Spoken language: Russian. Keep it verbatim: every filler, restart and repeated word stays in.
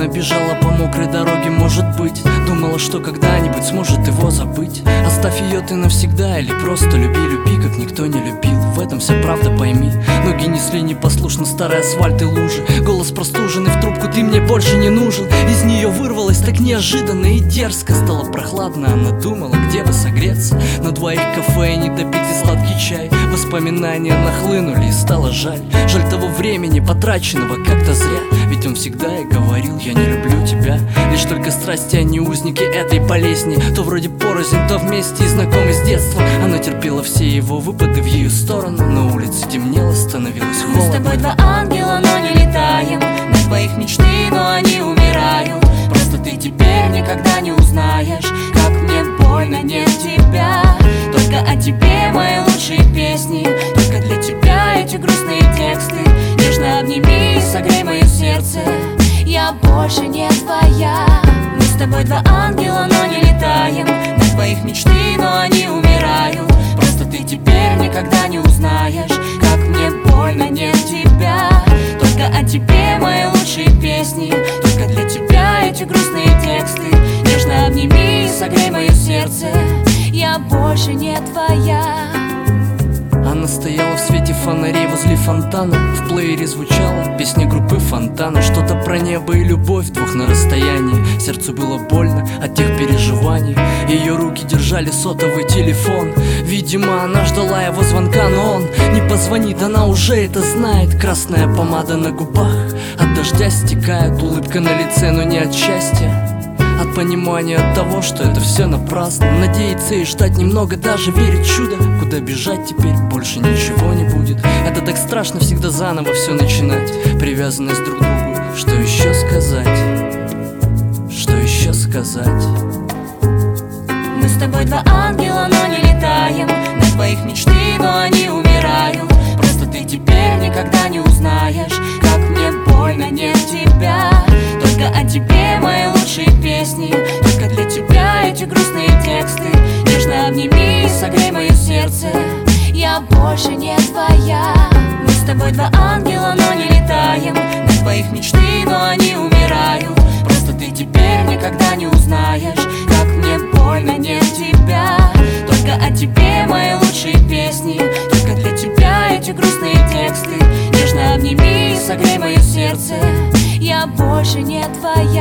Она бежала по мокрой дороге, может быть, думала, что когда-нибудь сможет его забыть. Оставь ее ты навсегда или просто люби, люби, как никто не любил. В этом вся правда, пойми. Ноги несли непослушно старый асфальт и лужи. Голос простуженный в трубку: ты мне больше не нужен. Из нее вырвалось так неожиданно и дерзко. Стало прохладно, она думала, где бы согреться. На двоих кафе и недопитый сладкий чай. Воспоминания нахлынули и стало жаль. Жаль того времени, потраченного как-то зря. Ведь он всегда и говорил: я не люблю тебя. Лишь только страсти, они узники этой болезни. То вроде порознь, то вместе и знакомы с детства. Она терпела все его выпады в ее сторону. На улице темнело, становилось холодно. Мы с тобой два ангела, но не летаем. На твоих мечты, но они умирают. Просто ты теперь никогда не узнаешь, как мне больно нет тебя. Только о тебе мои лучшие песни, только для тебя эти грустные тексты. Нежно обними и согрей мое сердце, я больше не твоя. Мы с тобой два ангела, но не летаем. На твоих мечты, но они умирают. Просто ты теперь никогда не узнаешь, как мне больно нет тебя. Только о тебе мои лучшие песни, только для тебя эти грустные тексты. Нежно обними и согрей мое сердце, я больше не твоя. Она стояла в свете фонарей возле фонтана. В плеере звучала песня группы Фонтана. Что-то про небо и любовь, двух на расстоянии. Сердцу было больно от тех переживаний. Ее руки держали сотовый телефон. Видимо, она ждала его звонка, но он не позвонит, она уже это знает. Красная помада на губах от дождя стекает. Улыбка на лице, но не от счастья, от понимания от того, что это все напрасно. Надеяться и ждать немного, даже верить в чудо. Куда бежать теперь, больше ничего не будет. Это так страшно всегда заново все начинать. Привязанность друг к другу, что еще сказать? Что еще сказать? Мы с тобой два ангела, но не летаем. На твоих мечты, но они умирают. Просто ты теперь никогда не узнаешь, как мне больно нет тебя. Только о тебе мои лучшие песни, только для тебя эти грустные тексты. Нежно обними и согрей мое сердце, я больше не твоя. Мы с тобой два ангела, но не летаем. На твоих мечты, но они умирают. Просто ты теперь никогда не узнаешь, как мне больно нет тебя. Только о тебе мои лучшие песни, только для тебя эти грустные тексты. Нежно обними и согрей мое сердце, я больше не твоя.